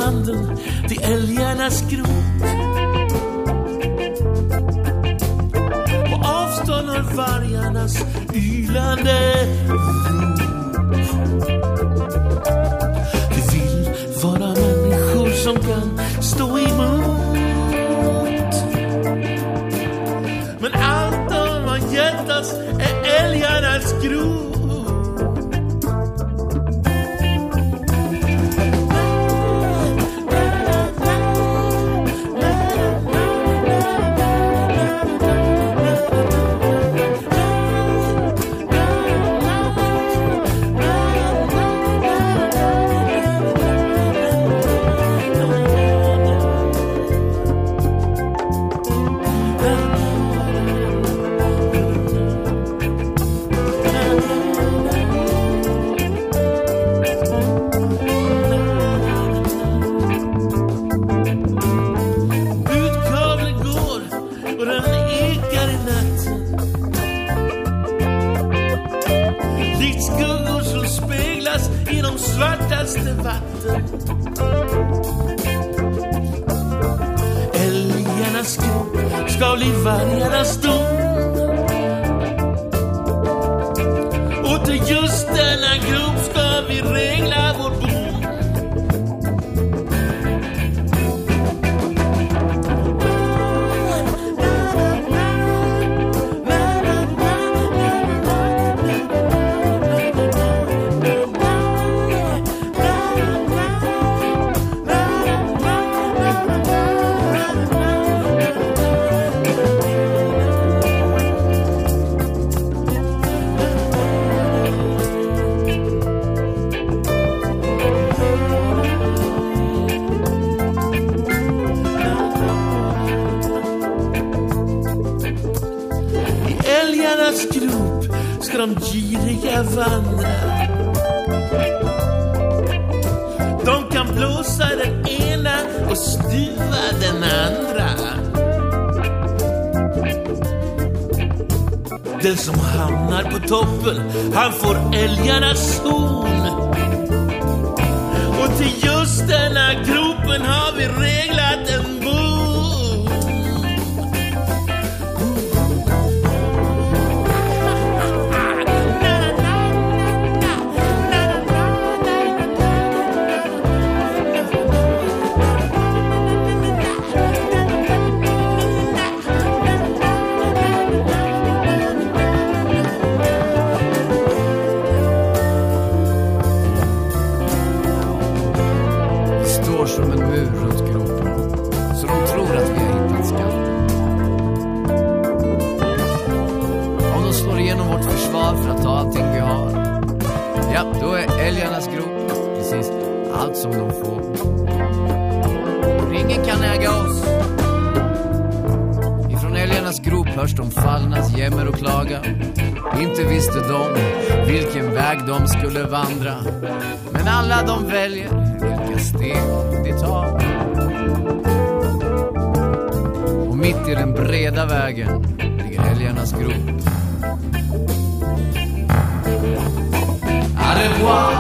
sanden till älgarnas grop. På avstånd hör vargarnas ylande rop. Vi vill vara människor som kan stå emot. Men allt de har gett oss är älgarnas grop. Svartaste vatten. Älgarnas grop ska bli vargarnas dom. Och till just denna grop ska vi regla vår bom. De giriga vandra. De kan blåsa den ena och stuva den andra. Den som hamnar på toppen, han får älgarnas horn. Och till just denna gropen har vi reglat en bom. Som en mur runt gropen, så de tror att vi har hittat skatten. Om de slår igenom vårt försvar för att ta allting vi har, ja, då är älgarnas grop precis allt som de får. Ingen kan äga oss. Ifrån älgarnas grop hörs de fallnas jämmer och klaga. Inte visste de vilken väg de skulle vandra, men alla de väljer vilka steg de tar. Och mitt i den breda vägen ligger älgarnas grop. Au revoir.